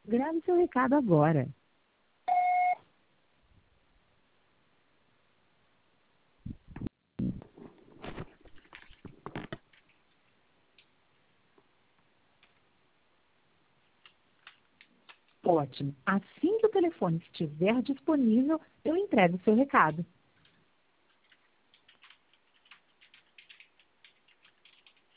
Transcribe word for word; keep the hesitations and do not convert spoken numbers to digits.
Grave seu recado agora. Ótimo. Assim que o telefone estiver disponível, eu entrego o seu recado.